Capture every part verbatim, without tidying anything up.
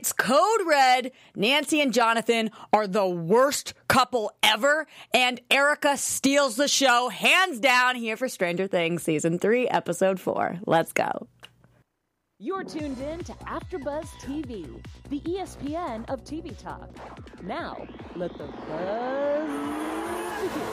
It's Code Red. Nancy and Jonathan are the worst couple ever, and Erica steals the show hands down here for Stranger Things Season three, Episode four. Let's go. You're tuned in to AfterBuzz T V, the E S P N of T V talk. Now, let the buzz begin.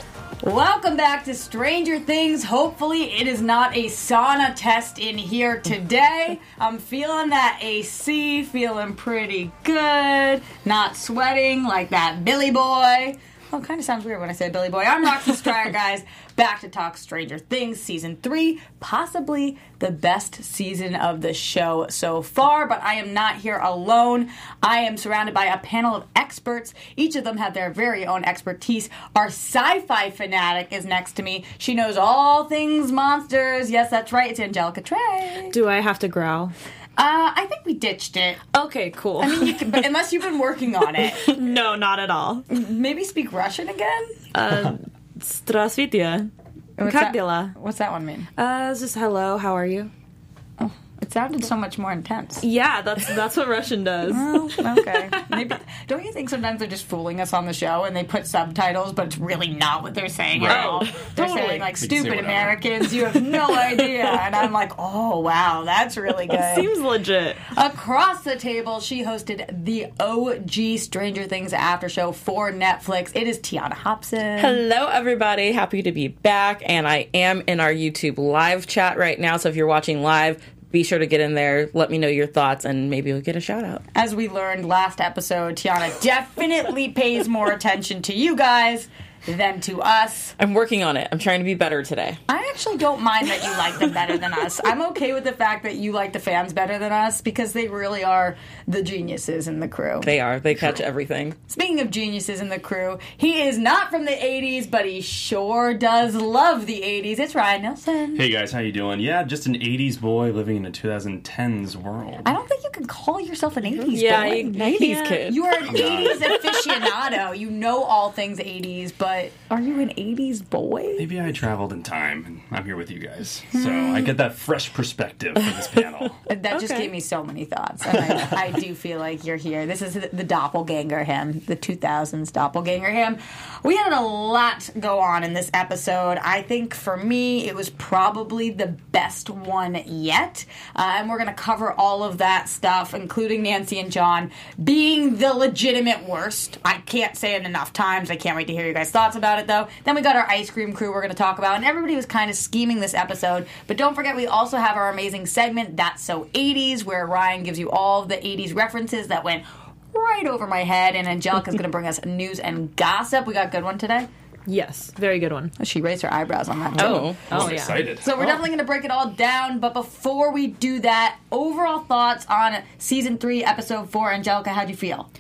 Welcome back to Stranger Things. Hopefully it is not a sauna test in here today. I'm feeling that A C, feeling pretty good, not sweating like that Billy Boy. Oh, it kind of sounds weird when I say Billy Boy. I'm Roxy Stryer, guys. Back to talk Stranger Things Season three. Possibly the best season of the show so far, but I am not here alone. I am surrounded by a panel of experts. Each of them have their very own expertise. Our sci-fi fanatic is next to me. She knows all things monsters. Yes, that's right. It's Angelica Trey. Do I have to growl? Uh, I think we ditched it. Okay, cool. I mean, you can, but unless you've been working on it. No, not at all. Maybe speak Russian again? Uh, Здравствуйте. What's Как that, дела? what's that one mean? Uh, it's just hello, how are you? Oh, it sounded so much more intense. Yeah, that's that's what Russian does. Oh, okay. Maybe don't you think sometimes they're just fooling us on the show and they put subtitles, but it's really not what they're saying at Right. all. They're Totally. saying like They can say stupid whatever. Americans, you have no idea. And I'm like, oh wow, that's really good. Seems legit. Across the table, she hosted the O G Stranger Things after show for Netflix. It is Tiana Hobson. Hello, everybody. Happy to be back. And I am in our YouTube live chat right now. So if you're watching live, be sure to get in there. Let me know your thoughts, and maybe you'll get a shout out. As we learned last episode, Tiana definitely pays more attention to you guys than to us. I'm working on it. I'm trying to be better today. I actually don't mind that you like them better than us. I'm okay with the fact that you like the fans better than us because they really are the geniuses in the crew. They are. They catch everything. Speaking of geniuses in the crew, he is not from the eighties, but he sure does love the eighties. It's Ryan Nelson. Hey guys, how you doing? Yeah, just an eighties boy living in a twenty tens world. I don't think you can call yourself an eighties Yeah, boy. you nineties can't- kid. You are an eighties aficionado. You know all things eighties, but are you an eighties boy? Maybe I traveled in time, and I'm here with you guys. So I get that fresh perspective for this panel. That just Okay. gave me so many thoughts. And I, I do feel like you're here. This is the, the doppelganger him, the two thousands doppelganger him. We had a lot go on in this episode. I think for me, it was probably the best one yet. Uh, and we're going to cover all of that stuff, including Nancy and John being the legitimate worst. I can't say it enough times. I can't wait to hear your guys' thoughts about it, though. Then we got our ice cream crew we're going to talk about. And everybody was kind of scheming this episode. But don't forget, we also have our amazing segment, That's So eighties, where Ryan gives you all of the eighties references that went right over my head. And Angelica's going to bring us news and gossip. We got a good one today. Yes, very good one. She raised her eyebrows on that, too. Oh. Oh, I'm yeah. excited. So we're definitely going to break it all down. But before we do that, overall thoughts on Season three, Episode four. Angelica, how'd you feel?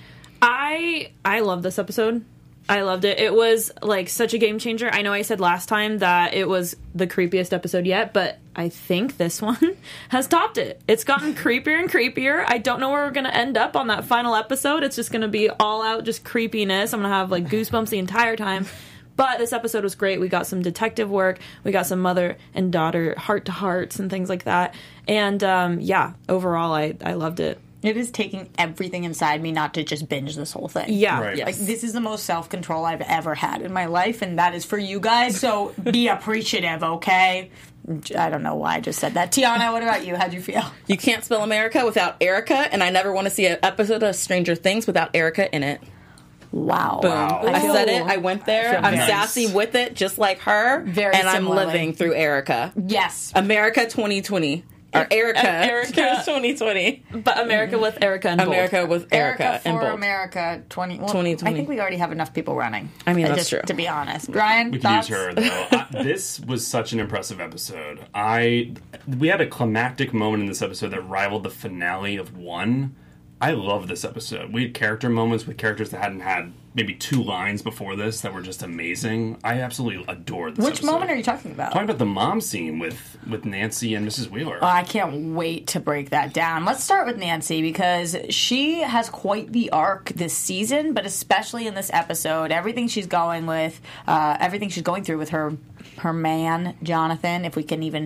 I I love this episode. I loved it. It was like such a game changer. I know I said last time that it was the creepiest episode yet, but I think this one has topped it. It's gotten creepier and creepier. I don't know where we're going to end up on that final episode. It's just going to be all out just creepiness. I'm going to have like goosebumps the entire time. But this episode was great. We got some detective work. We got some mother and daughter heart-to-hearts and things like that. And um, yeah, overall, I, I loved it. It is taking everything inside me not to just binge this whole thing. Yeah. Right. Yes. Like, this is the most self-control I've ever had in my life, and that is for you guys, so be appreciative, okay? I don't know why I just said that. Tiana, what about you? How'd you feel? You can't spell America without Erica, and I never want to see an episode of Stranger Things without Erica in it. Wow. Boom. Wow. I feel- said it. I went there. I feel I'm nice. sassy with it, just like her. Very and I'm similarly. living through Erica. Yes. America twenty twenty. Or Erica. Erica. twenty twenty. But America with Erica and America with Erica, Erica and for bold. America twenty. Well, twenty twenty. I think we already have enough people running. I mean, Uh, that's just, true. To be honest. Ryan, We can thoughts? use her though. I, this was such an impressive episode. I we had a climactic moment in this episode that rivaled the finale of one. I love this episode. We had character moments with characters that hadn't had maybe two lines before this that were just amazing. I absolutely adored this Which episode. moment are you talking about? Talking about the mom scene with, with Nancy and Missus Wheeler. Oh, I can't wait to break that down. Let's start with Nancy because she has quite the arc this season, but especially in this episode, everything she's going with, uh, everything she's going through with her her man Jonathan, if we can even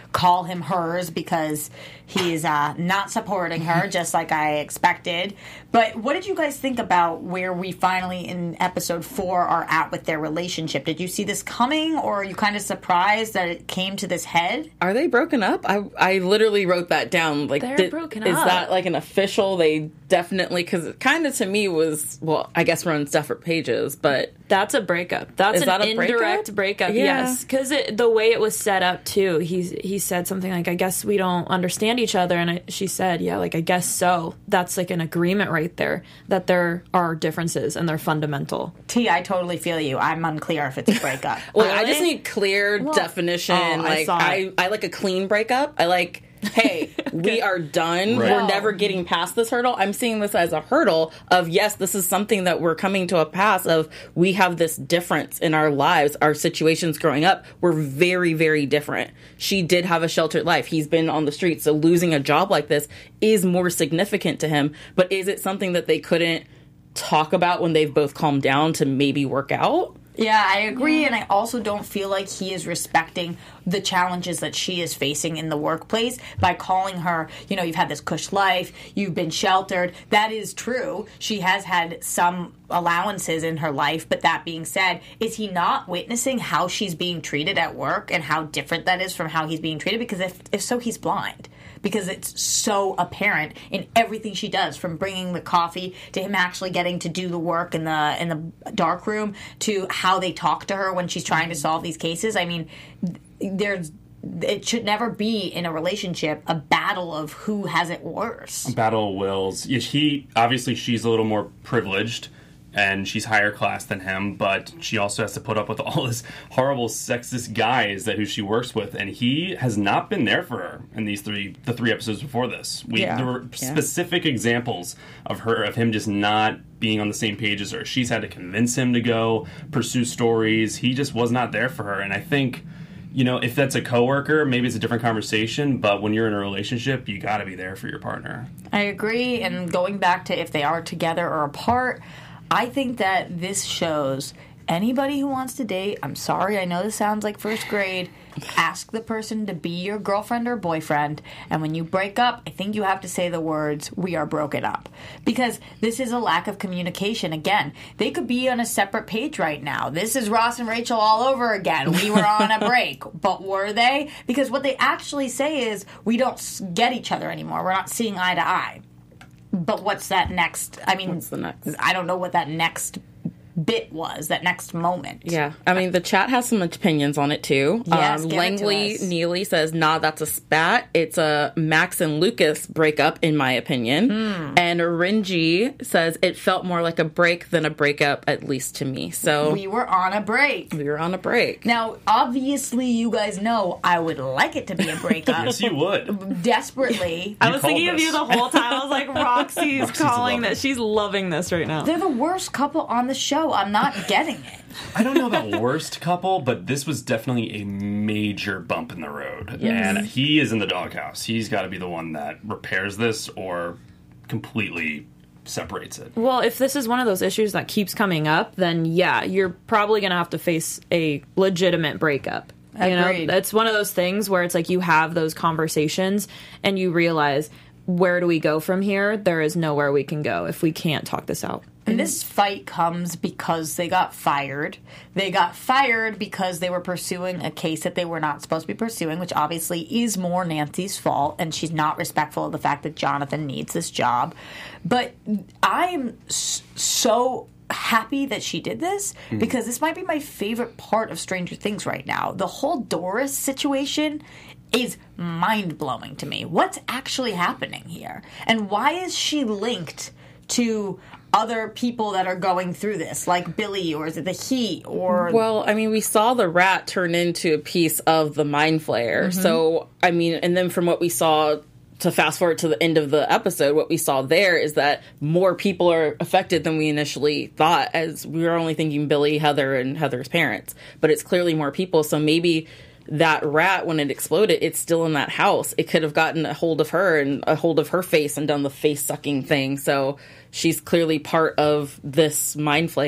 call him hers because he's uh, not supporting her, just like I expected. But what did you guys think about where we finally, in episode four, are at with their relationship? Did you see this coming, or are you kind of surprised that it came to this head? Are they broken up? I I literally wrote that down. Like, They're did- broken Is up. that like an official? They definitely, because it kind of to me was, well, I guess we're on separate pages, but That's a breakup. That's Is an that a indirect breakup. breakup? Yeah. Yes, because the way it was set up too, he's he said something like, "I guess we don't understand each other," and I, she said, "Yeah, like I guess so." That's like an agreement right there that there are differences and they're fundamental. T, I totally feel you. I'm unclear if it's a breakup. well, I Really? just need clear definition. oh, I like saw I, it. I like a clean breakup. I like, hey, we are done. Right. We're No. never getting past this hurdle. I'm seeing this as a hurdle of, yes, this is something that we're coming to a pass of. We have this difference in our lives, our situations growing up. We're very, very different. She did have a sheltered life. He's been on the streets. So losing a job like this is more significant to him. But is it something that they couldn't talk about when they've both calmed down to maybe work out? Yeah, I agree, and I also don't feel like he is respecting the challenges that she is facing in the workplace by calling her, you know, you've had this cush life, you've been sheltered. That is true. She has had some allowances in her life, but that being said, is he not witnessing how she's being treated at work and how different that is from how he's being treated? Because if, if so, he's blind. Because it's so apparent in everything she does, from bringing the coffee to him actually getting to do the work in the in the dark room to how they talk to her when she's trying to solve these cases. I mean, there's it should never be in a relationship a battle of who has it worse. Battle of wills. Yeah, He obviously she's a little more privileged and she's higher class than him, but she also has to put up with all this horrible sexist guys that who she works with, and he has not been there for her in these three the three episodes before this. We Yeah. there were Yeah. specific examples of her of him just not being on the same page as her. She's had to convince him to go pursue stories. He just was not there for her, and I think, you know, if that's a coworker, maybe it's a different conversation, but when you're in a relationship, you got to be there for your partner. I agree, and going back to if they are together or apart, I think that this shows anybody who wants to date, I'm sorry, I know this sounds like first grade, ask the person to be your girlfriend or boyfriend, and when you break up, I think you have to say the words, "We are broken up." Because this is a lack of communication. Again, they could be on a separate page right now. This is Ross and Rachel all over again. We were on a break. But were they? Because what they actually say is, we don't s- get each other anymore. We're not seeing eye to eye. But what's that next? I mean, What's the next? I don't know what that next bit was, that next moment. Yeah, I mean, the chat has some opinions on it too. Yes, um, give it to Langley us. Neely says, "Nah, that's a spat. It's a Max and Lucas breakup, in my opinion." Hmm. And Rinji says, "It felt more like a break than a breakup, at least to me." So We were on a break. we were on a break. Now, obviously, you guys know I would like it to be a breakup. Yes, you would. Desperately. I was called thinking of this. you the whole time. I was like, Roxy's, Roxy's calling loving this. She's loving this right now. They're the worst couple on the show. I'm not getting it. I don't know about worst couple, but this was definitely a major bump in the road. And he is in the doghouse. He's got to be the one that repairs this or completely separates it. Well, if this is one of those issues that keeps coming up, then yeah, you're probably going to have to face a legitimate breakup. You know, Agreed. it's one of those things where it's like you have those conversations and you realize, where do we go from here? There is nowhere we can go if we can't talk this out. And this fight comes because they got fired. They got fired because they were pursuing a case that they were not supposed to be pursuing, which obviously is more Nancy's fault, and she's not respectful of the fact that Jonathan needs this job. But I am s- so happy that she did this, because this might be my favorite part of Stranger Things right now. The whole Doris situation is mind-blowing to me. What's actually happening here? And why is she linked to other people that are going through this, like Billy, or is it the Heat, or... Well, I mean, we saw the rat turn into a piece of the Mind Flayer. So, I mean, and then from what we saw, to fast forward to the end of the episode, what we saw there is that more people are affected than we initially thought, as we were only thinking Billy, Heather, and Heather's parents. But it's clearly more people, so maybe that rat, when it exploded, it's still in that house. It could have gotten a hold of her and a hold of her face and done the face-sucking thing. So she's clearly part of this Mind Flayer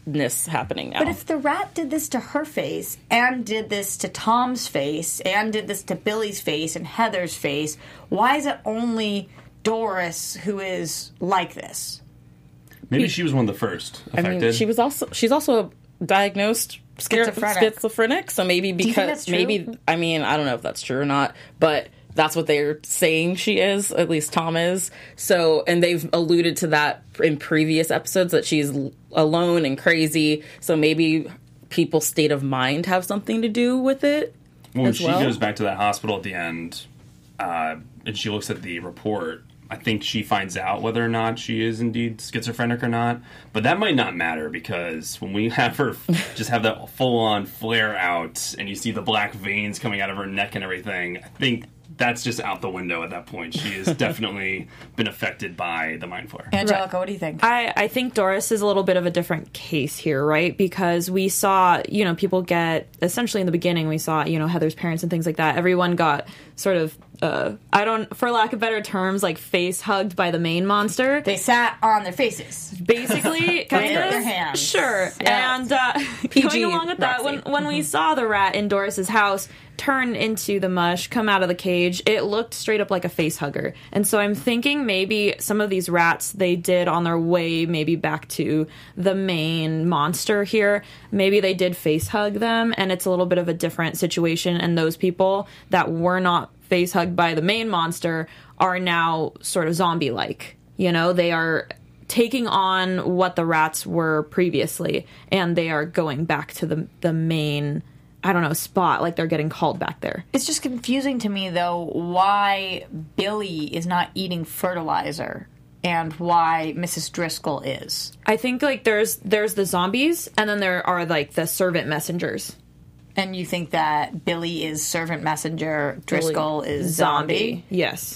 ratness happening now. But if the rat did this to her face, and did this to Tom's face, and did this to Billy's face and Heather's face, why is it only Doris who is like this? Maybe she was one of the first I affected. mean, she was also she's also diagnosed Schizophrenic. schizophrenic. So maybe you think because that's true? maybe I mean I don't know if that's true or not, but that's what they're saying she is. At least Tom is. So and they've alluded to that in previous episodes that she's l- alone and crazy. So maybe people's state of mind have something to do with it. Well, when as she well. goes back to that hospital at the end, uh, and she looks at the report, I think she finds out whether or not she is indeed schizophrenic or not. But that might not matter, because when we have her just have that full-on flare out, and you see the black veins coming out of her neck and everything, I think that's just out the window at that point. She has definitely been affected by the mind flare. Angelica, what do you think? I, I think Doris is a little bit of a different case here, right? Because we saw, you know, people get, essentially in the beginning, we saw, you know, Heather's parents and things like that. Everyone got sort of, uh, I don't, for lack of better terms, like face hugged by the main monster. They sat on their faces. Basically, kind With of. their hands. Sure. Yeah. And uh, going along with that, when, when we saw the rat in Doris's house turn into the mush, come out of the cage, it looked straight up like a face hugger. And so I'm thinking maybe some of these rats they did on their way maybe back to the main monster here, maybe they did face hug them, and it's a little bit of a different situation, and those people that were not face hugged by the main monster are now sort of zombie-like. You know, they are taking on what the rats were previously, and they are going back to the the main, I don't know, spot, like they're getting called back there. It's just confusing to me, though, why Billy is not eating fertilizer and why Missus Driscoll is. I think like there's there's the zombies, and then there are like the servant messengers. And you think that Billy is servant messenger, Driscoll is zombie? Zombie. Yes.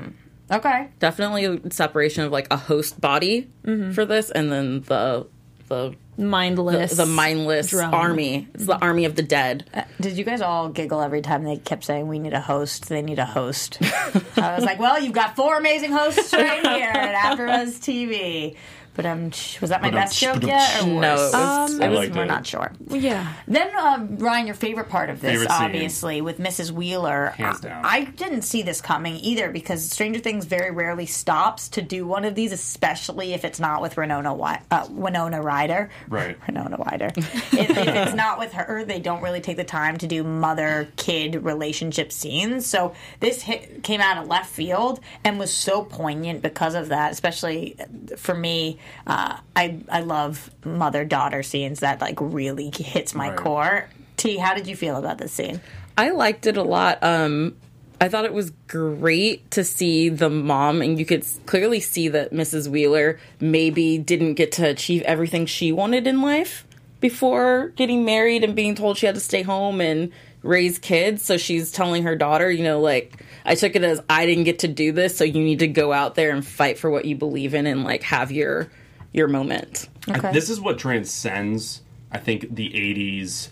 Okay. Definitely a separation of like a host body for this, and then the the Mindless. the, the mindless drone. army. It's the army of the dead. Uh, Did you guys all giggle every time they kept saying, we need a host, they need a host? I was like, well, you've got four amazing hosts right here at AfterBuzz T V. But um, was that my But, um, best joke but, um, yet? Or No, worse? it was, Um, it I was liked We're it. not sure. Yeah. Then, um, Ryan, your favorite part of this, Favorite scene. obviously, with Missus Wheeler. Hands I- down. I didn't see this coming either, because Stranger Things very rarely stops to do one of these, especially if it's not with Winona, Wi- uh, Winona Ryder. Right. Winona Ryder. if, if it's not with her, they don't really take the time to do mother-kid relationship scenes. So this hit, came out of left field and was so poignant because of that, especially for me. Uh, I I love mother-daughter scenes that like really hits my Right. core. T, how did you feel about this scene? I liked it a lot. Um, I thought it was great to see the mom, and you could s- clearly see that Missus Wheeler maybe didn't get to achieve everything she wanted in life before getting married and being told she had to stay home and raise kids. So she's telling her daughter, you know, like, I took it as I didn't get to do this, so you need to go out there and fight for what you believe in and like have your your moment. Okay. I, this is what transcends, I think, the eighties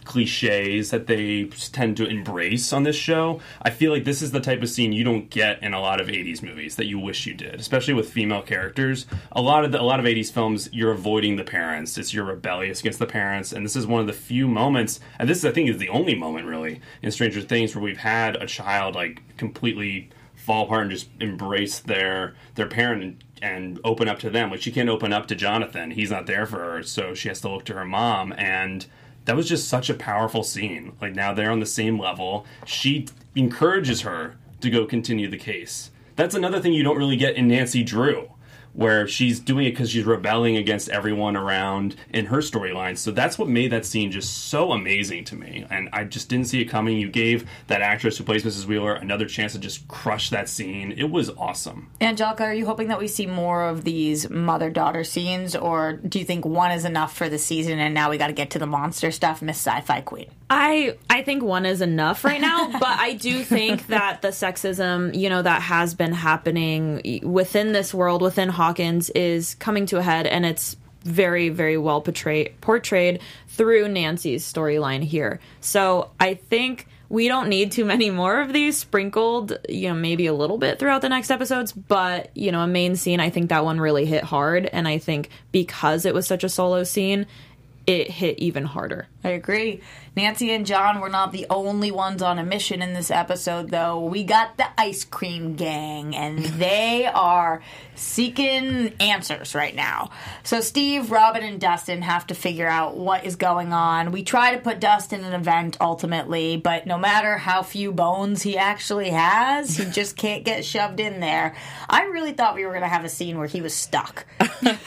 cliches that they tend to embrace on this show. I feel like this is the type of scene you don't get in a lot of eighties movies that you wish you did, especially with female characters. A lot of the, a lot of eighties films, you're avoiding the parents. It's you're rebellious against the parents, and this is one of the few moments, and this I think is the only moment really in Stranger Things where we've had a child like completely fall apart and just embrace their their parent and, and open up to them. Like, she can't open up to Jonathan. He's not there for her, so she has to look to her mom. And that was just such a powerful scene. Like, now they're on the same level. She encourages her to go continue the case. That's another thing you don't really get in Nancy Drew, where she's doing it because she's rebelling against everyone around in her storyline. So that's what made that scene just so amazing to me. And I just didn't see it coming. You gave that actress who plays Missus Wheeler another chance to just crush that scene. It was awesome. Angelica, are you hoping that we see more of these mother-daughter scenes, or do you think one is enough for the season and now we got to get to the monster stuff, Miss Sci-Fi Queen? I I think one is enough right now, but I do think that the sexism, you know, that has been happening within this world, within Hawkins, is coming to a head, and it's very, very well portrayed portrayed through Nancy's storyline here. So I think we don't need too many more of these sprinkled, you know, maybe a little bit throughout the next episodes. But, you know, a main scene, I think that one really hit hard. And I think because it was such a solo scene, it hit even harder. I agree. Nancy and John were not the only ones on a mission in this episode, though. We got the ice cream gang, and they are seeking answers right now. So Steve, Robin, and Dustin have to figure out what is going on. We try to put Dustin in an event ultimately, but no matter how few bones he actually has, he just can't get shoved in there. I really thought we were going to have a scene where he was stuck. yeah.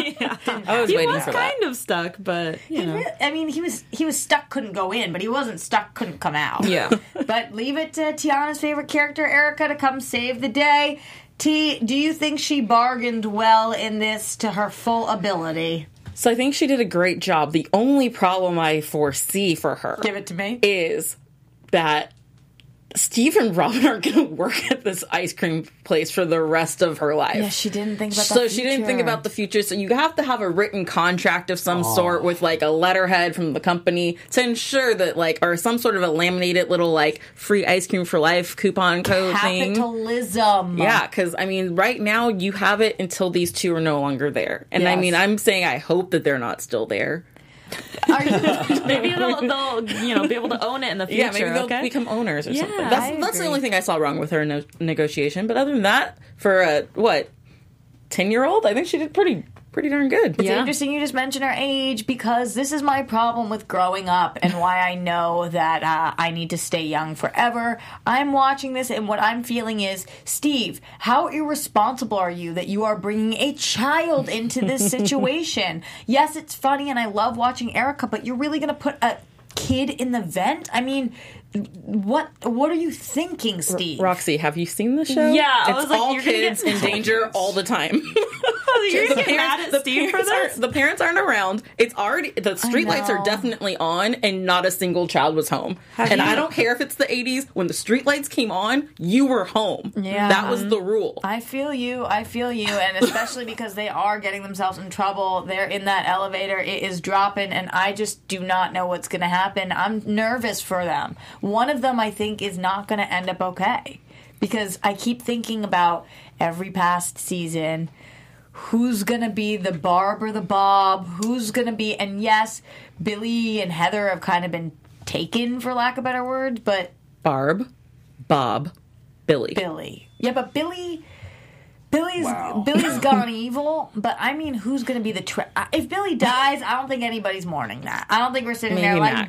I was He waiting was for that. kind of stuck, but, you He know. re- I mean, he was he was stuck, couldn't go in, but he wasn't stuck, couldn't come out. Yeah. But leave it to Tiana's favorite character, Erica, to come save the day. T, do you think she bargained well in this to her full ability? So I think she did a great job. The only problem I foresee for her Give it to me. is that Steve and Robin are going to work at this ice cream place for the rest of her life. Yeah, she didn't think about the So she didn't think future. about the future. So you have to have a written contract of some sort with like a letterhead from the company to ensure that like, or some sort of a laminated little like free ice cream for life coupon code thing. Capitalism. Yeah, because I mean, right now you have it until these two are no longer there. And I Yes. mean, I'm saying I hope that they're not still there. Are you? Maybe they'll, they'll, you know, be able to own it in the future. Yeah, maybe they'll okay? become owners or Yeah, something. That's I that's the agree. only thing I saw wrong with her no- negotiation. But other than that, for a what ten year old, I think she did pretty pretty darn good. It's Yeah. interesting you just mention her age because this is my problem with growing up and why I know that uh, I need to stay young forever. I'm watching this and what I'm feeling is, Steve, how irresponsible are you that you are bringing a child into this situation? Yes, it's funny and I love watching Erica, but you're really going to put a kid in the vent? I mean, what what are you thinking, Steve? Roxy, have you seen the show? Yeah, I it's was like, all you're gonna kids get- in danger all the time. You're gonna get mad at Steve for parents this? aren't- the parents aren't around. It's already the streetlights are know. definitely on, and not a single child was home. and I don't care if it's the eighties. When the streetlights came on, you were home. Yeah. that was the rule. I feel you. I feel you. And especially because they are getting themselves in trouble. They're in that elevator. It is dropping. And I just do not know what's going to happen. I'm nervous for them. One of them, I think, is not going to end up okay. Because I keep thinking about every past season. Who's going to be the Barb or the Bob? Who's going to be... And yes, Billy and Heather have kind of been taken, for lack of better words. But Barb, Bob, Billy. Billy. Yeah, but Billy... Billy's Wow. Billy's gone evil, but I mean, who's going to be the... Tra- if Billy dies, I don't think anybody's mourning that. I don't think we're sitting there Maybe like,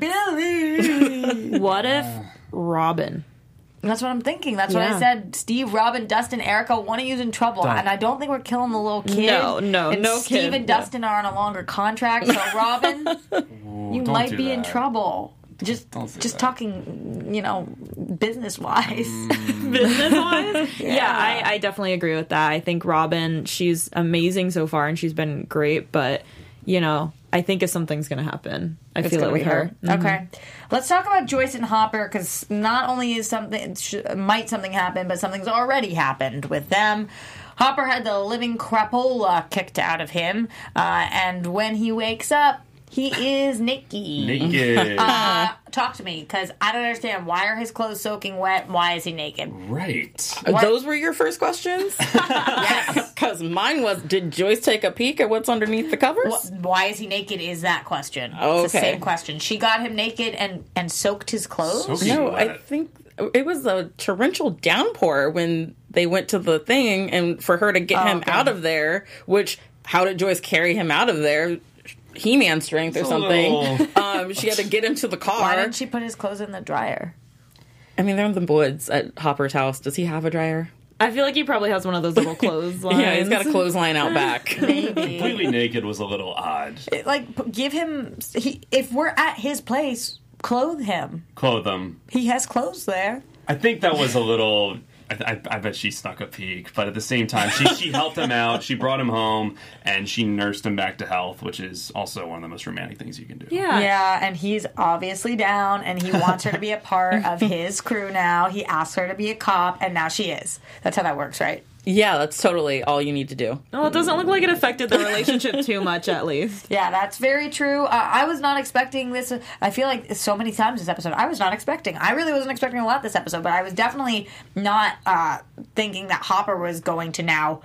Billy! What if Robin? That's what I'm thinking. That's what I Yeah. said. Steve, Robin, Dustin, Erica, one of you's in trouble. Don't. And I don't think we're killing the little kid. No, no, and no Steve kid. and Dustin are on a longer contract, so Robin, you don't might do be in that. trouble. Just Don't do just that. talking, you know, business-wise. Business wise? Yeah, I, I definitely agree with that. I think Robin, she's amazing so far and she's been great, but, you know, I think if something's going to happen, I feel it gonna with be her. her. Okay, let's talk about Joyce and Hopper because not only is something sh- might something happen, but something's already happened with them. Hopper had the living crapola kicked out of him, uh, and when he wakes up, he is naked. Naked. Uh, talk to me because I don't understand. Why are his clothes soaking wet? Why is he naked? right. What? Those were your first questions? Yes. Because mine was, did Joyce take a peek at what's underneath the covers? Wh- Why is he naked? Is that question? Oh, It's the okay. same question. She got him naked and and soaked his clothes. Soaking No, wet. I think it was a torrential downpour when they went to the thing, and for her to get Oh, him okay. out of there, which, how did Joyce carry him out of there? He-Man strength or It's a something. little- Um, she had to get him to the car. Why didn't she put his clothes in the dryer? I mean, they're in the woods at Hopper's house. Does he have a dryer? I feel like he probably has one of those little clothes lines. Yeah, he's got a clothesline out back. Maybe. Completely naked was a little odd. Like, p- give him. He, if we're at his place, clothe him. Clothe them. He has clothes there. I think that was a little. I, I, I bet she snuck a peek, but at the same time, she she helped him out. She brought him home, and she nursed him back to health, which is also one of the most romantic things you can do. Yeah. Yeah, and he's obviously down, and he wants her to be a part of his crew now. He asked her to be a cop, and now she is. That's how that works, right? Yeah, that's totally all you need to do. Well, it doesn't look like it affected the relationship too much, at least. Yeah, that's very true. Uh, I was not expecting this. I feel like so many times this episode, I was not expecting. I really wasn't expecting a lot this episode, but I was definitely not uh, thinking that Hopper was going to now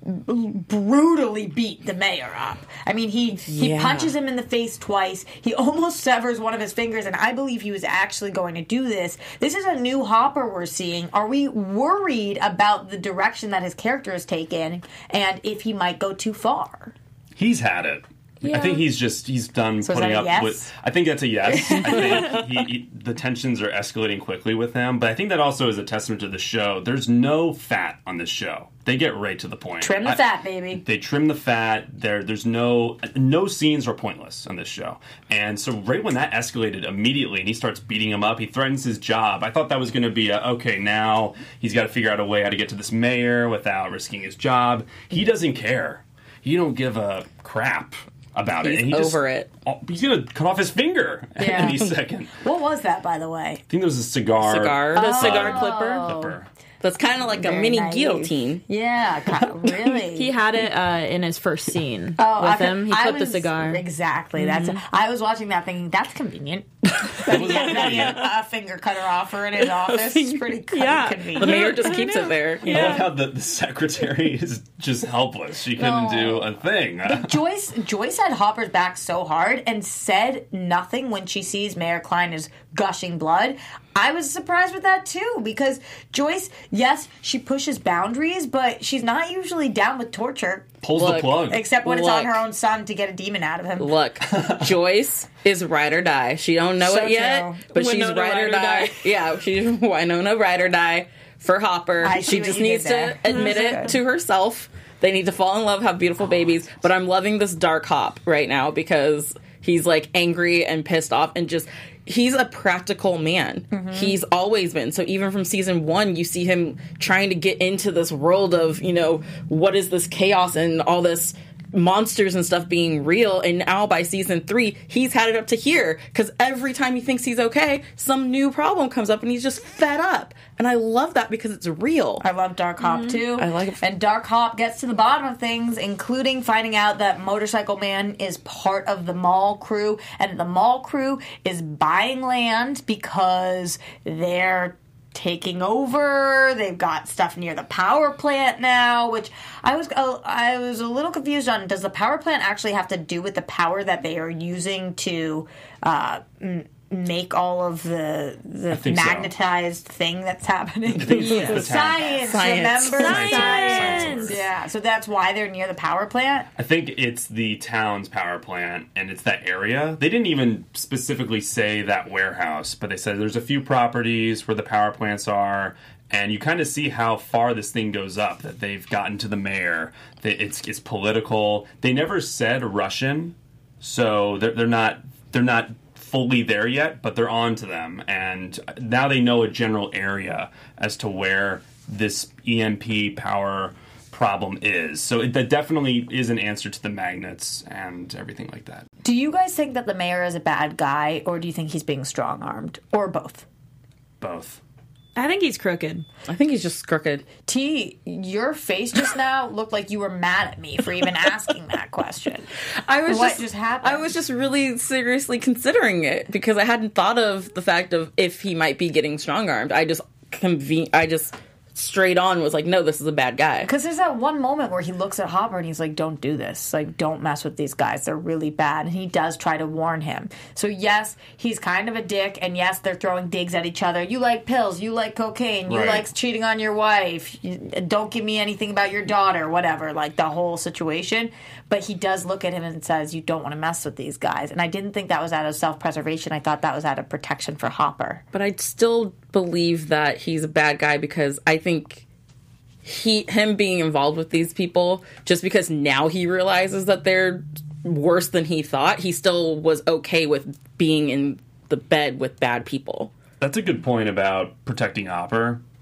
brutally beat the mayor up. I mean, he he Yeah. punches him in the face twice. He almost severs one of his fingers, and I believe he was actually going to do this. This is a new Hopper we're seeing. Are we worried about the direction that his character is taken, and if he might go too far? He's had it. I think he's just he's done So is putting that a up yes? with. I think that's a yes. I think he, he, the tensions are escalating quickly with him, but I think that also is a testament to the show. There's no fat on this show. They get right to the point. Trim the I- fat, baby. They trim the fat. There, there's no no scenes are pointless on this show. And so right when that escalated immediately, and he starts beating him up, he threatens his job. I thought that was going to be a, okay. Now he's got to figure out a way how to get to this mayor without risking his job. He doesn't care. He don't give a crap about He's it. And he over just, it. oh, he's gonna cut off his finger Yeah. any second. What was that, by the way? I think there was a cigar. Cigar. The Oh. cigar clipper. clipper. That's kind of like a Very mini naive. guillotine. Yeah, kind of, really. He had it uh, in his first scene Oh, with I could- him. He I clipped the was- cigar. Exactly. That's. I was watching that thinking that's convenient. That was Yeah, that he had a finger cutter offer in his office. It's pretty co- Yeah. The convenient. mayor just keeps it there. I love how the, the secretary is just helpless. She couldn't No. do a thing. Joyce Joyce had Hopper's back so hard and said nothing when she sees Mayor Klein is gushing blood. I was surprised with that too because Joyce, yes, she pushes boundaries, but she's not usually down with torture, Pulls the Look, plug. except when it's on Look. her own son to get a demon out of him. Look, Joyce is ride or die. She don't know So it yet, true. but she's Winona ride or ride or die. die. Yeah, she's Winona ride or die for Hopper. I see She what just you did needs to there. admit That's it good. to herself. They need to fall in love, have beautiful babies. But I'm loving this dark Hop right now because he's like angry and pissed off and just he's a practical man. Mm-hmm. He's always been. So even from season one, you see him trying to get into this world of, you know, what is this chaos and all this monsters and stuff being real. And now by season three, he's had it up to here because every time he thinks he's okay, some new problem comes up and he's just fed up. And I love that because it's real. I love Dark Hop too. I like it. And Dark Hop gets to the bottom of things, including finding out that Motorcycle Man is part of the mall crew, and the mall crew is buying land because they're taking over. They've got stuff near the power plant now, which I was uh, I was a little confused on. Does the power plant actually have to do with the power that they are using to uh, m- make all of the the think so. magnetized thing that's happening? think it's the town. Science, Science. remember? Science. Science. Yeah, so that's why they're near the power plant. I think it's the town's power plant, and it's that area. They didn't even specifically say that warehouse, but they said there's a few properties where the power plants are, and you kind of see how far this thing goes up, that they've gotten to the mayor. That It's, it's political. They never said Russian, so they're, they're not they're not fully there yet, but they're on to them, and now they know a general area as to where this E M P power problem is. So it, that definitely is an answer to the magnets and everything like that. Do you guys think that the mayor is a bad guy, or do you think he's being strong-armed, or both? Both. I think he's crooked. I think he's just crooked. T, your face just now looked like you were mad at me for even asking that question. I was What just, just happened? I was just really seriously considering it because I hadn't thought of the fact of if he might be getting strong armed. I just conven- I just straight on was like, no, this is a bad guy. Because there's that one moment where he looks at Hopper and he's like, don't do this. Like, don't mess with these guys. They're really bad. And he does try to warn him. So, yes, he's kind of a dick. And, yes, they're throwing digs at each other. You like pills. You like cocaine. You Right. like cheating on your wife. You, don't give me anything about your daughter. Whatever. Like, the whole situation. But he does look at him and says, you don't want to mess with these guys. And I didn't think that was out of self-preservation. I thought that was out of protection for Hopper. But I still believe that he's a bad guy because I think he him being involved with these people just because now he realizes that they're worse than he thought, he still was okay with being in the bed with bad people. That's a good point about protecting Hopper.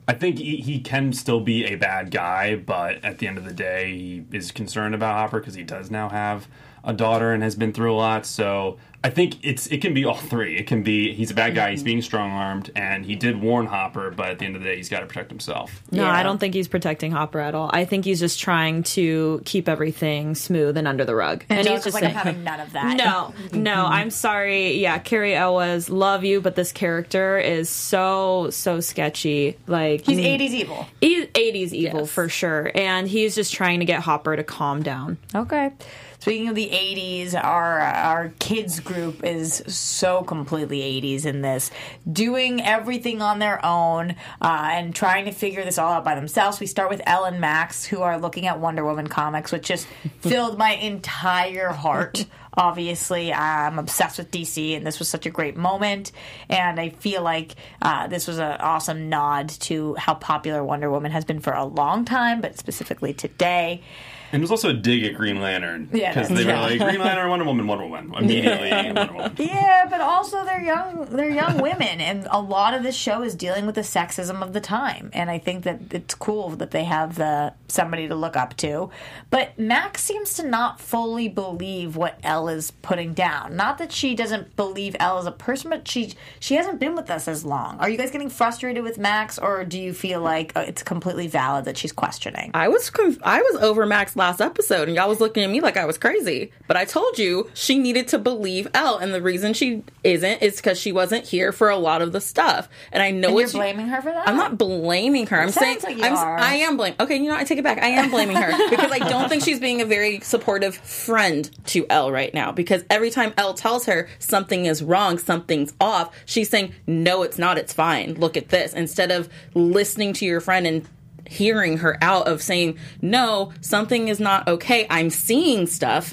I think he, he can still be a bad guy, but at the end of the day, he is concerned about Hopper because he does now have a daughter and has been through a lot. So I think it's it can be all three. It can be he's a bad guy, he's being strong-armed, and he did warn Hopper, but at the end of the day, he's got to protect himself. No, Yeah. I don't think he's protecting Hopper at all. I think he's just trying to keep everything smooth and under the rug. And, he's Joe's just like, I'm saying, having none of that. no, no, I'm sorry. Yeah, Carrie Elwes, love you, but this character is so, so sketchy. Like He's eighties evil. He's eighties evil Yes. for sure. And he's just trying to get Hopper to calm down. Okay. Speaking of the eighties, our our kids group is so completely eighties in this, doing everything on their own uh, and trying to figure this all out by themselves. We start with Elle and Max, who are looking at Wonder Woman comics, which just filled my entire heart. Obviously, I'm obsessed with D C, and this was such a great moment. And I feel like uh, this was an awesome nod to how popular Wonder Woman has been for a long time, but specifically today. And it was also a dig at Green Lantern. Yeah, Because that's they were true. like, Green Lantern, Wonder Woman, Wonder Woman. Immediately, Wonder Woman. Yeah, but also they're young they're young women, and a lot of this show is dealing with the sexism of the time. And I think that it's cool that they have the somebody to look up to. But Max seems to not fully believe what Elle is putting down. Not that she doesn't believe Elle as a person, but she she hasn't been with us as long. Are you guys getting frustrated with Max, or do you feel like uh, it's completely valid that she's questioning? I was conf- I was over Max last episode, and y'all was looking at me like I was crazy. But I told you she needed to believe Elle, and the reason she isn't is because she wasn't here for a lot of the stuff. And I know And what you're she- blaming her for that? I'm not blaming her. I'm saying Sounds like you I'm, are. I am blaming. Okay, you know, I take it back. I am blaming her because I don't think she's being a very supportive friend to Elle right now. Because every time Elle tells her something is wrong, something's off, she's saying, "No, it's not. It's fine. Look at this." Instead of listening to your friend and hearing her out of saying, "No, something is not okay. I'm seeing stuff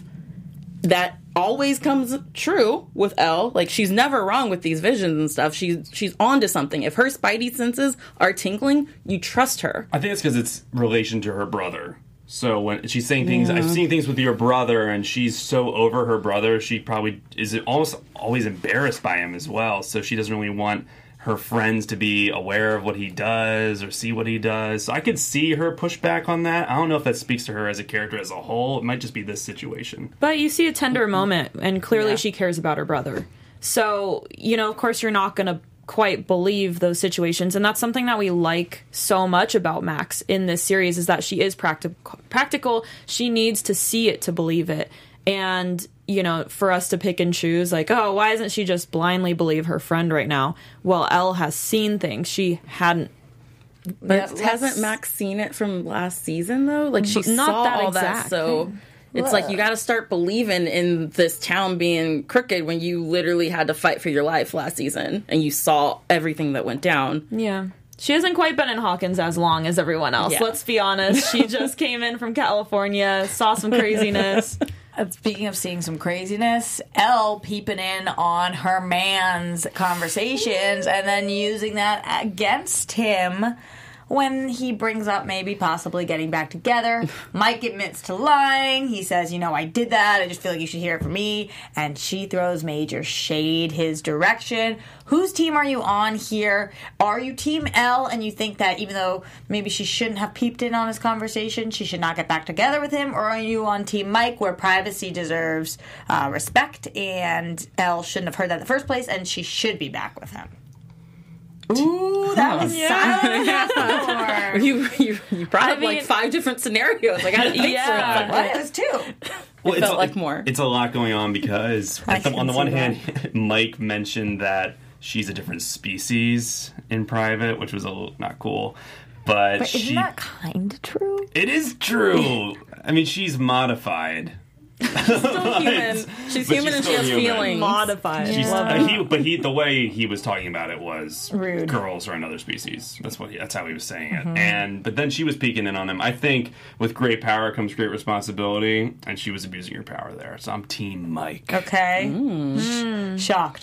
that always comes true with Elle. Like, she's never wrong with these visions and stuff. She's she's onto something. If her spidey senses are tingling, you trust her." I think it's because it's relation to her brother. So when she's saying things, I've seen things with your brother, and she's so over her brother, she probably is almost always embarrassed by him as well. So she doesn't really want her friends to be aware of what he does or see what he does. So I could see her push back on that. I don't know if that speaks to her as a character as a whole. It might just be this situation. But you see a tender moment, and clearly Yeah. she cares about her brother. So, you know, of course, you're not going to quite believe those situations. And that's something that we like so much about Max in this series, is that she is practi- practical. She needs to see it to believe it. And, you know, for us to pick and choose, like, oh, why doesn't she just blindly believe her friend right now? Well, Elle has seen things she hadn't. But Yeah, let's- hasn't Max seen it from last season, though? Like, she Not saw that all exact. that, so it's like you got to start believing in this town being crooked when you literally had to fight for your life last season, and you saw everything that went down. Yeah. She hasn't quite been in Hawkins as long as everyone else. Yeah. Let's be honest. She just came in from California, saw some craziness. Uh, Speaking of seeing some craziness, Elle peeping in on her man's conversations and then using that against him when he brings up maybe possibly getting back together. Mike admits to lying. He says, you know, I did that. I just feel like you should hear it from me. And she throws major shade his direction. Whose team are you on here? Are you Team Elle and you think that even though maybe she shouldn't have peeped in on his conversation, she should not get back together with him? Or are you on Team Mike, where privacy deserves uh, respect and Elle shouldn't have heard that in the first place and she should be back with him? Ooh, that was silent. You you, you brought I up like mean- five different scenarios. Like, I didn't think for a Yeah. second. What? It was two. Well, It felt like more. It's a lot going on because I at the, can on the see one that. hand, Mike mentioned that she's a different species in private, which was a little not cool. But, But she, isn't that kind of true? it is true. I mean, she's modified. Still human. She's But human she's and she still has human. feelings. Modified. She's, Yeah. uh, he, but he, the way he was talking about it was Rude. girls are another species. That's what he, that's how he was saying it. Mm-hmm. And but then she was peeking in on him. I think with great power comes great responsibility, and she was abusing her power there. So I'm Team Mike. Okay. Mm. Shocked.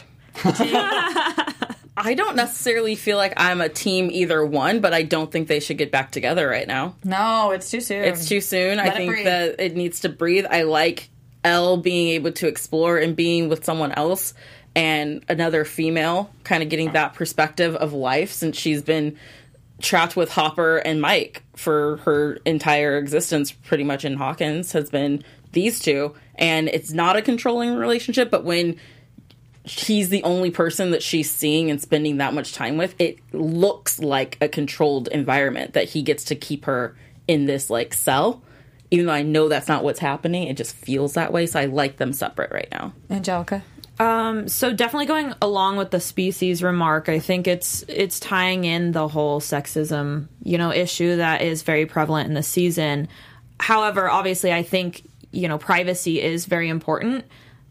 I don't necessarily feel like I'm a team either one, but I don't think they should get back together right now. No, it's too soon. It's too soon. Let I it think breathe. that it needs to breathe. I like Elle being able to explore and being with someone else and another female, kind of getting that perspective of life, since she's been trapped with Hopper and Mike for her entire existence, pretty much in Hawkins, has been these two. And it's not a controlling relationship, but when he's the only person that she's seeing and spending that much time with, it looks like a controlled environment that he gets to keep her in this, like, cell. Even though I know that's not what's happening, it just feels that way. So I like them separate right now. Angelica? Um, so definitely going along with the species remark, I think it's it's tying in the whole sexism, you know, issue that is very prevalent in the season. However, obviously, I think, you know, privacy is very important.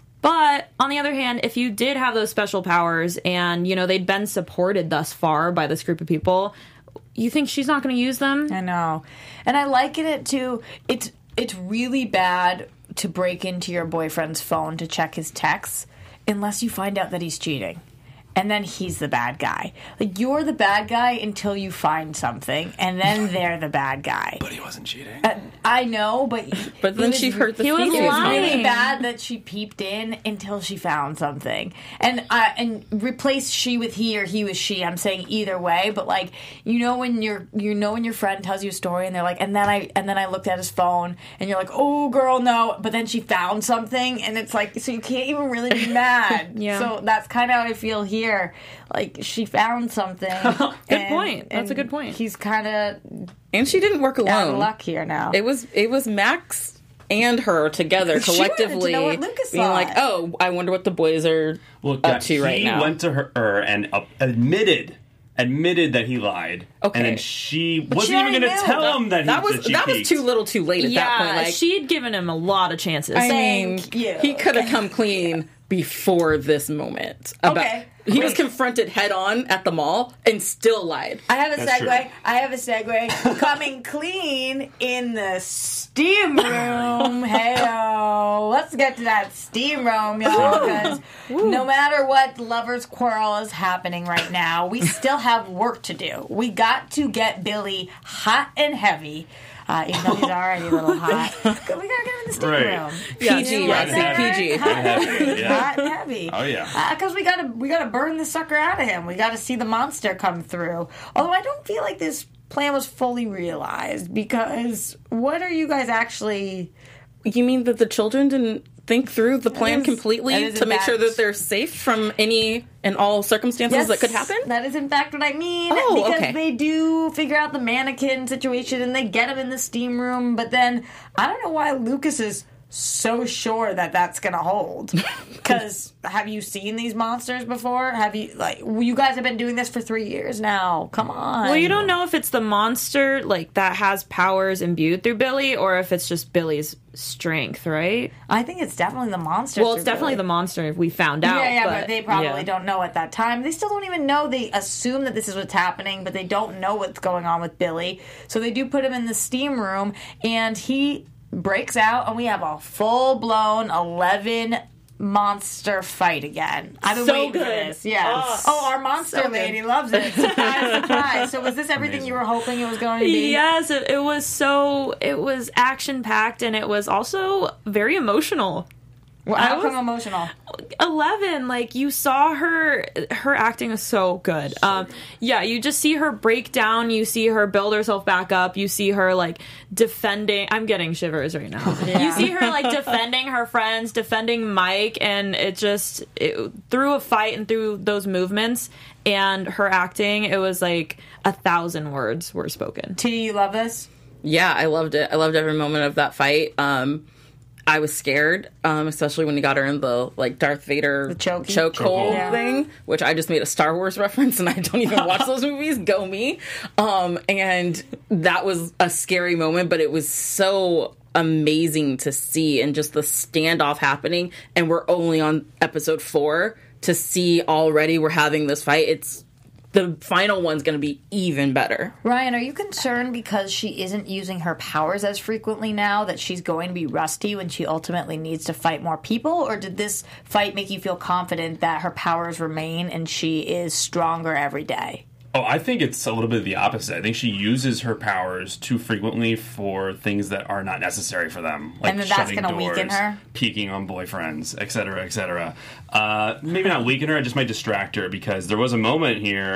But on the other hand, if you did have those special powers and, you know, they'd been supported thus far by this group of people, you think she's not going to use them? I know. And I liken it to, it's it's really bad to break into your boyfriend's phone to check his texts unless you find out that he's cheating. And then he's the bad guy. Like, you're the bad guy until you find something, and then they're the bad guy. But he wasn't cheating. Uh, I know, but But then she hurt the he was species. it was lying. really bad that she peeped in until she found something, and uh, and replace she with he or he with she. I'm saying either way, but like, you know when you're you know when your friend tells you a story and they're like, and then I and then I looked at his phone and you're like, oh girl, no, but then she found something, and it's like, so you can't even really be mad. Yeah. So that's kind of how I feel here. Like, she found something. Good and- point. That's a and good point. He's kind of And she didn't work out of alone. luck here now. It was it was Max and her together She wanted to collectively know what Lucas being thought. like, oh, I wonder what the boys are Well, up yeah, to right he now. went to her, her and uh, admitted admitted that he lied. Okay. And then she wasn't she even already going to knew. tell him that he that was that she that was peeked. too little, too late at yeah, that point. Like, she'd given him a lot of chances. I mean, Thank you. he could have come clean before this moment. About, Okay. He was Wait. confronted head on at the mall and still lied. I have a That's segue. true. I have a segue. Coming clean in the steam room. Hey-o. Let's get to that steam room, y'all, because no matter what lovers' quarrel is happening right now, we still have work to do. We got to get Billy hot and heavy. Uh, even though he's already a little hot. We gotta get him in the steam Right. room. Yeah, You P G, know, yeah, like say that, P right? G. Hot and heavy. Yeah. Hot and heavy. Oh, yeah. Because we gotta we gotta burn the sucker out of him. We gotta see the monster come through. Although I don't feel like this plan was fully realized, because what are you guys actually? You mean that the children didn't think through the plan is- completely that is to in make sure fact- that they're safe from any and all circumstances that could happen? That is in fact what I mean. Oh, because okay. they do figure out the mannequin situation and they get him in the steam room. But then I don't know why Lucas is so sure that that's gonna hold. Because have you seen these monsters before? Have you, like, you guys have been doing this for three years now? Come on. Well, you don't know if it's the monster like that has powers imbued through Billy, or if it's just Billy's strength, right? I think it's definitely the monster. Well, it's definitely the monster if we found out. Yeah, yeah, but, they probably yeah. don't know at that time. They still don't even know. They assume that this is what's happening, but they don't know what's going on with Billy. So they do put him in the steam room, and he breaks out, and we have a full-blown eleven monster fight again. I've been So waiting for good. this. Yeah. Oh, Oh, our monster so good. lady loves it. Surprise, surprise. So was this everything Amazing. you were hoping it was going to be? Yes, it, it was so. It was action packed, and it was also very emotional. Well, I how was- come emotional? Eleven, like you saw her, her acting is so good. Um, yeah, you just see her break down. You see her build herself back up. You see her like defending. I'm getting shivers right now. You see her like defending her friends, defending Mike, and it just it, through a fight and through those movements and her acting, it was like a thousand words were spoken. T, you love this? Yeah, I loved it. I loved every moment of that fight. Um, I was scared, um, especially when he got her in the like Darth Vader The choke- chokehold Chokehold. Yeah. thing, which I just made a Star Wars reference, and I don't even watch those movies. Go me! Um, and that was a scary moment, but it was so amazing to see, and just the standoff happening. And we're only on episode four to see already we're having this fight. It's the final one's going to be even better. Ryan, are you concerned because she isn't using her powers as frequently now that she's going to be rusty when she ultimately needs to fight more people? Or did this fight make you feel confident that her powers remain and she is stronger every day? Oh, I think it's a little bit of the opposite. I think she uses her powers too frequently for things that are not necessary for them, like And then that's shutting gonna doors, weaken her? peeking on boyfriends, et cetera, et cetera. Uh, maybe not weaken her. It just might distract her, because there was a moment here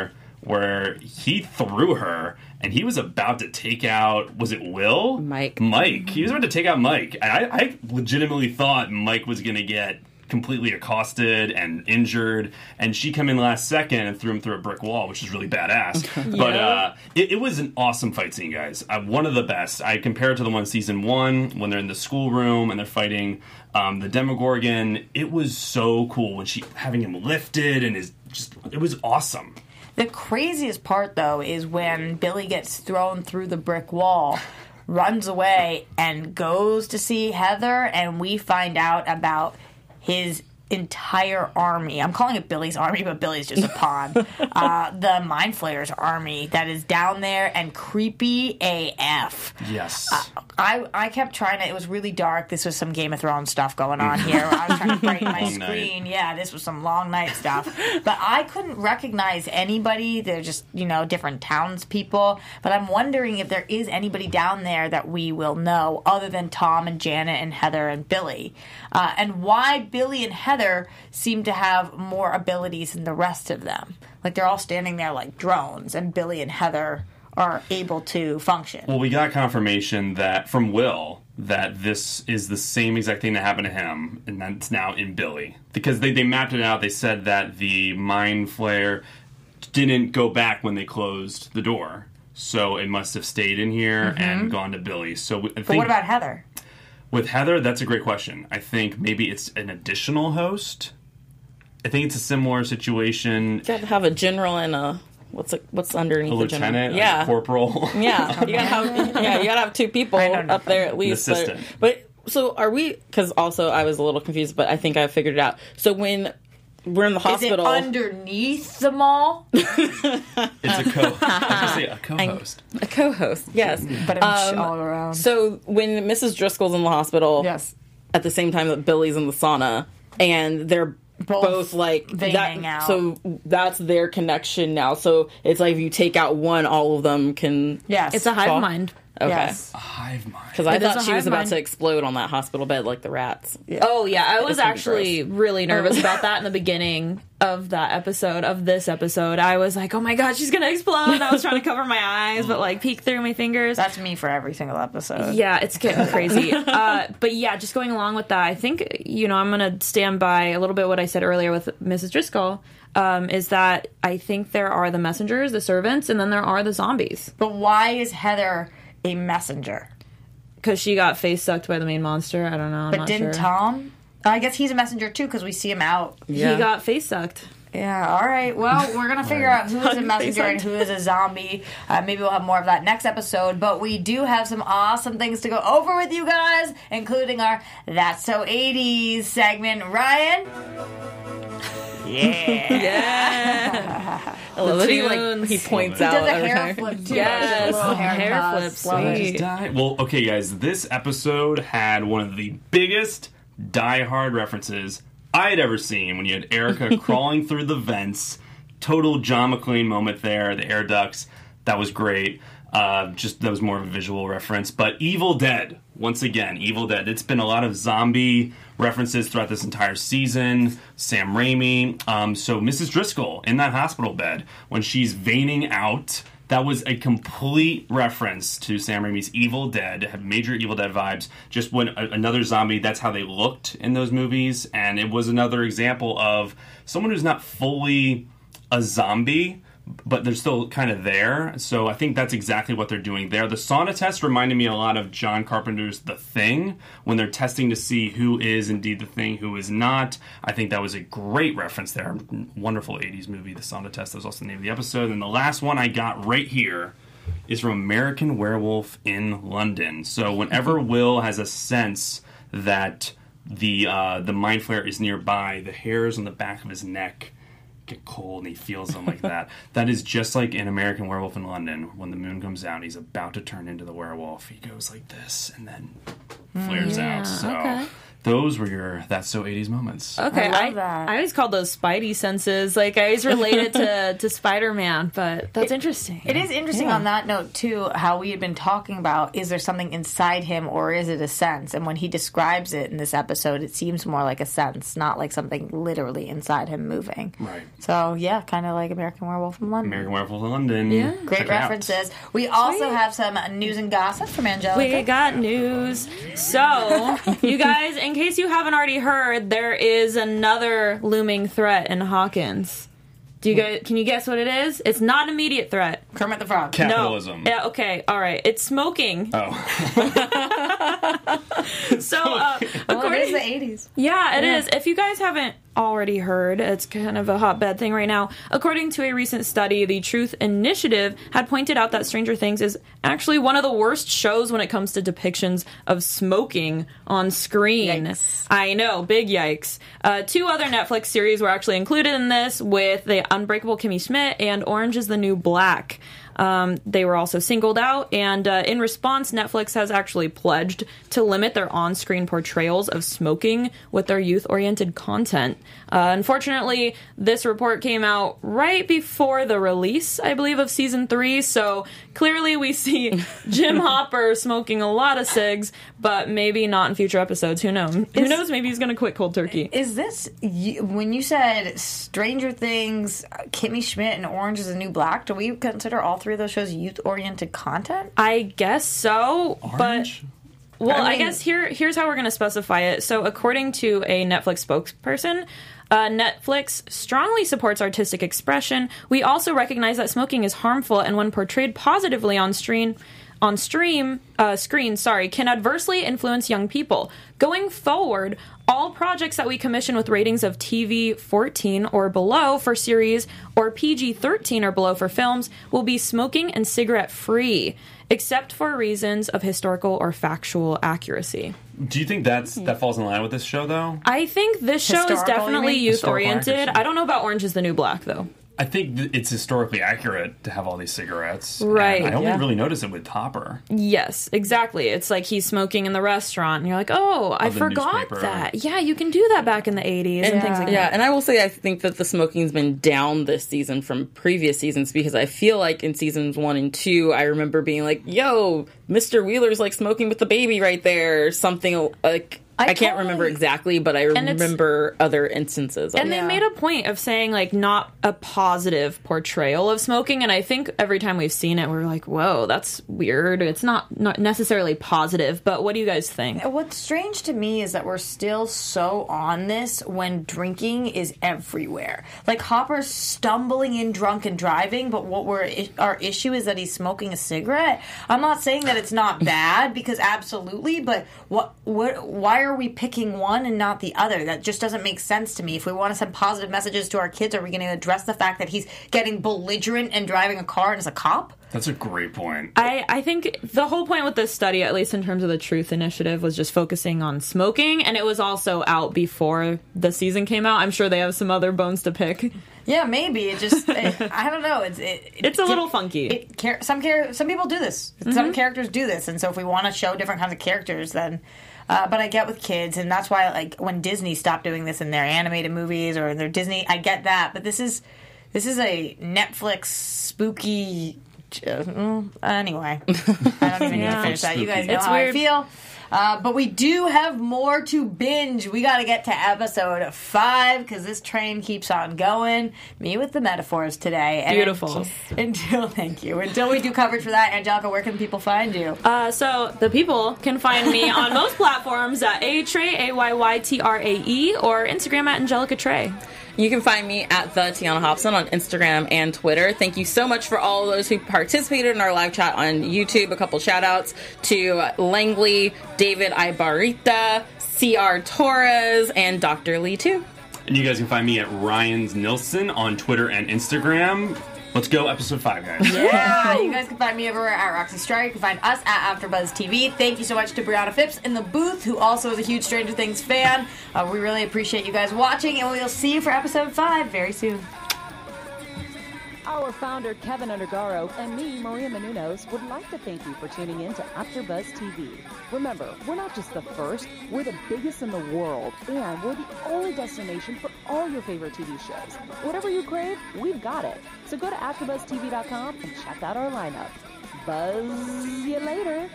where he threw her and he was about to take out, was it Will? Mike. Mike. He was about to take out Mike. And I, I legitimately thought Mike was going to get completely accosted and injured, and she come in last second and threw him through a brick wall, which is really badass. But uh, it, it was an awesome fight scene, guys. Uh, one of the best. I compare it to the one season one when they're in the schoolroom and they're fighting um, the Demogorgon. It was so cool when she having him lifted and is just. It was awesome. The craziest part, though, is when Billy gets thrown through the brick wall, runs away, and goes to see Heather, and we find out about his entire army. I'm calling it Billy's army, but Billy's just a pawn. uh, the Mind Flayers army that is down there and creepy A F. Yes. Uh, I I kept trying to. It was really dark. This was some Game of Thrones stuff going on here. I was trying to brighten my Long screen. night. Yeah, this was some long night stuff. But I couldn't recognize anybody. They're just, you know, different townspeople. But I'm wondering if there is anybody down there that we will know other than Tom and Janet and Heather and Billy. Uh, and why Billy and Heather seem to have more abilities than the rest of them. Like, they're all standing there like drones, and Billy and Heather are able to function. Well, we got confirmation that from Will that this is the same exact thing that happened to him, and that's now in Billy. Because they, they mapped it out. They said that the Mind Flayer didn't go back when they closed the door. So it must have stayed in here mm-hmm. and gone to Billy. So I think, but what about Heather? With Heather, that's a great question. I think maybe it's an additional host. I think it's a similar situation. You got to have a general and a what's a, what's underneath a the lieutenant, general? a Yeah, corporal. Yeah, you gotta have yeah, you gotta have two people up there at least. An assistant. But, but so are we? Because also I was a little confused, but I think I figured it out. So when we're in the hospital, is it underneath the mall? It's a co. I was gonna say a co-host. A co-host, yes, but I'm um, all around. So when Missus Driscoll's in the hospital, yes, at the same time that Billy's in the sauna, and they're both, both like that, out. So that's their connection now. So it's like if you take out one, all of them can. Yes, it's a hive fall. mind. Okay. Yes. A hive mind. Because I It thought is a she was hive about mind. to explode on that hospital bed like the rats. Yeah. Oh yeah, I was It's gonna be actually really nervous about that in the beginning of that episode, of this episode. I was like, oh my god, she's gonna explode. I was trying to cover my eyes, but like peek through my fingers. That's me for every single episode. Yeah, it's getting crazy. uh, but yeah, just going along with that, I think, you know, I'm going to stand by a little bit what I said earlier with Missus Driscoll, um, is that I think there are the messengers, the servants, and then there are the zombies. But why is Heather a messenger? Because she got face sucked by the main monster. I don't know. I'm But not didn't sure. Tom? I guess he's a messenger too because we see him out. Yeah. He got face sucked. Yeah, all right. Well, we're going to figure out who is a messenger and who is a zombie. Uh, maybe we'll have more of that next episode. But we do have some awesome things to go over with you guys, including our That's So eighties segment. Ryan? Yeah. Yeah. I love that he like he points He out does a every hair time. flip too. Yes, Little hair toss. flips, Love it. sweet. Die. Well, okay, guys, this episode had one of the biggest Die Hard references I had ever seen when you had Erica crawling through the vents. Total John McClane moment there, the air ducts. That was great. Uh, just that was more of a visual reference. But Evil Dead, once again, Evil Dead. It's been a lot of zombie references throughout this entire season. Sam Raimi. Um, so Missus Driscoll in that hospital bed when she's veining out. That was a complete reference to Sam Raimi's Evil Dead. It had major Evil Dead vibes. Just when a, another zombie, that's how they looked in those movies. And it was another example of someone who's not fully a zombie, but they're still kind of there. So I think that's exactly what they're doing there. The sauna test reminded me a lot of John Carpenter's The Thing, when they're testing to see who is indeed the Thing, who is not. I think that was a great reference there. Wonderful eighties movie, The Sauna Test. That was also the name of the episode. And the last one I got right here is from American Werewolf in London. So whenever Will has a sense that the uh, the Mind Flayer is nearby, the hairs on the back of his neck get cold and he feels them like that. That is just like in American Werewolf in London. When the moon comes out, he's about to turn into the werewolf. He goes like this and then flares yeah, out. So okay. those were your That's So eighties moments. Okay, I love I, that. I always called those Spidey senses. Like, I always related to, to Spider-Man, but that's interesting. It is interesting on that note, too, how we had been talking about, is there something inside him or is it a sense? And when he describes it in this episode, it seems more like a sense, not like something literally inside him moving. Right. So, yeah, kind of like American Werewolf in London. American Werewolf in London. Yeah. Great Check it out. references. We also have some news and gossip from Angelica. We got news. So, you guys, in case you haven't already heard, there is another looming threat in Hawkins. Do you guys, can you guess what it is? It's not an immediate threat. Kermit the Frog. Capitalism. No. Yeah, okay, all right. It's smoking. Oh. So, uh, Well, it according is the eighties. Yeah, it is. If you guys haven't already heard, it's kind of a hotbed thing right now. According to a recent study, the Truth Initiative had pointed out that Stranger Things is actually one of the worst shows when it comes to depictions of smoking on screen. Yikes. I know, big yikes. Uh, two other Netflix series were actually included in this, with The Unbreakable Kimmy Schmidt and Orange is the New Black. Um, they were also singled out, and uh, in response, Netflix has actually pledged to limit their on-screen portrayals of smoking with their youth-oriented content. Uh, unfortunately, this report came out right before the release, I believe, of season three, so clearly we see Jim Hopper smoking a lot of cigs, but maybe not in future episodes. Who knows? Who Is- knows? Maybe he's going to quit cold turkey. Is this, you- when you said Stranger Things, Kimmy Schmidt, and Orange is the New Black, do we consider all three of those shows youth-oriented content? I guess so, Orange? but well, I, I mean- guess here here's how we're going to specify it. So, according to a Netflix spokesperson, uh, Netflix strongly supports artistic expression. We also recognize that smoking is harmful, and when portrayed positively on screen, on stream uh, screen, sorry, can adversely influence young people. Going forward, all projects that we commission with ratings of T V fourteen or below for series or P G thirteen or below for films will be smoking and cigarette free, except for reasons of historical or factual accuracy. Do you think that's that falls in line with this show, though? I think this show is Historical, you definitely mean? youth oriented. Historical accuracy. I don't know about Orange is the New Black, though. I think th- it's historically accurate to have all these cigarettes. Right, And I only yeah. really noticed it with Topper. Yes, exactly. It's like he's smoking in the restaurant, and you're like, oh, I the forgot newspaper. that. Yeah, you can do that back in the eighties and, things like Yeah, that. and I will say I think that the smoking's been down this season from previous seasons because I feel like in seasons one and two, I remember being like, yo, Mister Wheeler's like smoking with the baby right there, or something like. I, I can't totally- remember exactly, but I it's- remember other instances. Of And it. they Yeah. made a point of saying, like, not a positive portrayal of smoking. And I think every time we've seen it, we're like, whoa, that's weird. It's not, not necessarily positive. But what do you guys think? What's strange to me is that we're still so on this when drinking is everywhere. Like Hopper's stumbling in drunk and driving, but what we're our issue is that he's smoking a cigarette. I'm not saying that it's not bad because absolutely, but what what why are we picking one and not the other? That just doesn't make sense to me. If we want to send positive messages to our kids, are we going to address the fact that he's getting belligerent and driving a car and is a cop? That's a great point. I, I think the whole point with this study, at least in terms of the Truth Initiative, was just focusing on smoking. And it was also out before the season came out. I'm sure they have some other bones to pick. Yeah, maybe it just it, I don't know. It's it, It's a it- little funky. It, char- some char- some people do this. Some characters do this, and so if we want to show different kinds of characters, then. Uh, but I get with kids, and that's why, like, when Disney stopped doing this in their animated movies or in their Disney, I get that. But this is this is a Netflix spooky. Uh, mm, anyway, I don't even need Yeah. to finish that. You guys know It's how weird. I feel. Uh, but we do have more to binge. We got to get to episode five because this train keeps on going. Me with the metaphors today. And Beautiful. Until thank you. Until we do coverage for that, Angelica, where can people find you? Uh, so the people can find me on most platforms at A Trey, A Y Y T R A E, or Instagram at Angelica Trey. You can find me at the Tiana Hobson on Instagram and Twitter. Thank you so much for all those who participated in our live chat on YouTube. A couple shout outs to Langley, David Ibarita, C R Torres, and Doctor Lee too. And you guys can find me at Ryan's Nilsson on Twitter and Instagram. Let's go, episode five, guys. Yeah, you guys can find me everywhere at Roxy Strike. You can find us at AfterBuzz T V. Thank you so much to Brianna Phipps in the booth, who also is a huge Stranger Things fan. Uh, we really appreciate you guys watching, and we'll see you for episode five very soon. Our founder, Kevin Undergaro, and me, Maria Menounos, would like to thank you for tuning in to AfterBuzz T V. Remember, we're not just the first, we're the biggest in the world, and we're the only destination for all your favorite T V shows. Whatever you crave, we've got it. So go to after buzz T V dot com and check out our lineup. Buzz you later.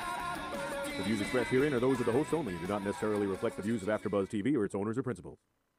The views expressed herein are those of the hosts only and do not necessarily reflect the views of AfterBuzz T V or its owners or principals.